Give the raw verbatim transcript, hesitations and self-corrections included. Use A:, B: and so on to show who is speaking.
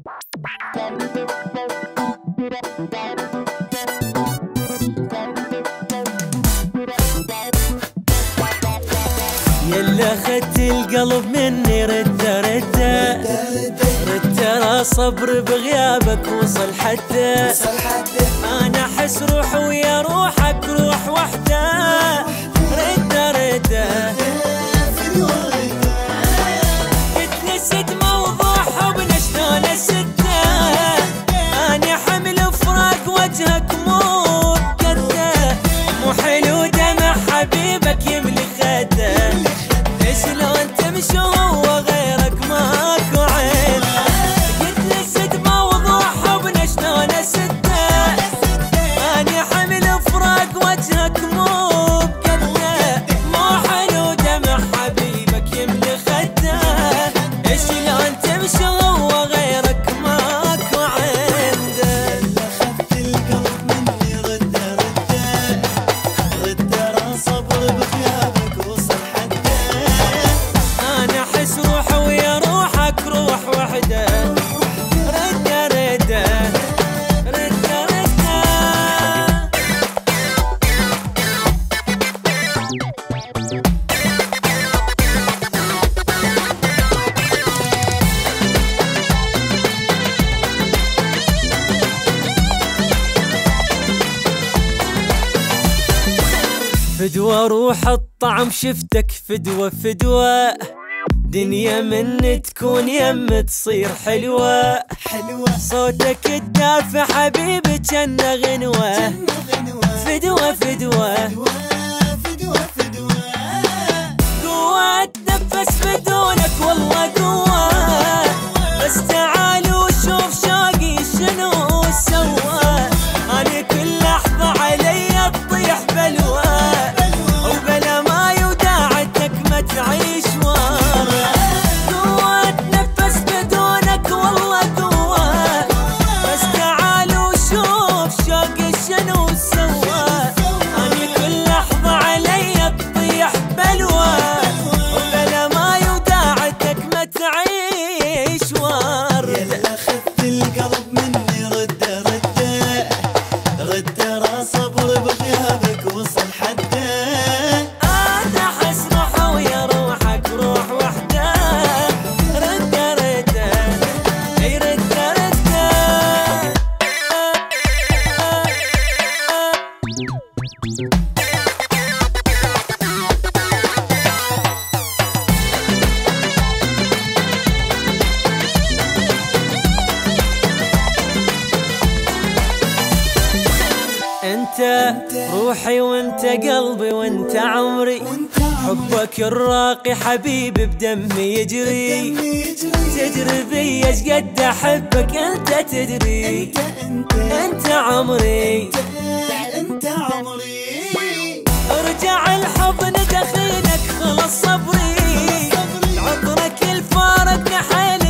A: يلا خدت القلب مني رده رده رد ترى صبر بغيابك وصل حده. انا احس روح ويا روحك روح وحده رده رده. اتنسيت موضوع حبنا شلون اسده. انا حمل فراق وجهك مو بقده. مو حلو دمع حبيبك يملي خده. شلون تمشي وهو غيرك ماكو عين. قلت نسيت موضوع حبنا شلون اسده. اني حمل فراق وجهك مو بقده. مو حلو دمع حبيبك يملي خده. شلون تمشي وهو غيرك ماكو عنده.
B: اخذت القلب مني رده رده رد ترى صبر بغيابك وصل حده.
A: انا احس روح ويا روحك روح وحده رده رده رده رده. فدوى روح الطعم شفتك فدوى فدوى. دنيا من تكون يم تصير حلوة
B: حلوة.
A: صوتك الدافع حبيبي جنة غنوة فدوى فدوى.
B: فدوى فدوى
A: قوة اتنفس بدونك والله قوة. بس تعال وشوف شوقي شنو سوى. أنا كل لحظة علي تطيح بلوى. وبلا ما يوداعتك ما تعيش ورا. قوة اتنفس بدونك والله قوة. بس تعال وشوف شوقي شنو سوى. أنا كل لحظة علي تطيح بلوى. وبلا ما يوداعتك ما تعيش ورا.
B: يلا اخذت القلب مني رده رده رد ترى صبر بغيابك وصل حده.
A: انا احس روح ويا روحك روح وحده رده رده اي رده رده. انت روحي وانت قلبي وانت عمري. حبك الراقي حبيبي بدمي يجري. تدري بي ايش قد احبك انت تدري. انت عمري
B: انت عمري.
A: ارجع الحضن دخيلك خلص صبري. عطرك الفارق نحل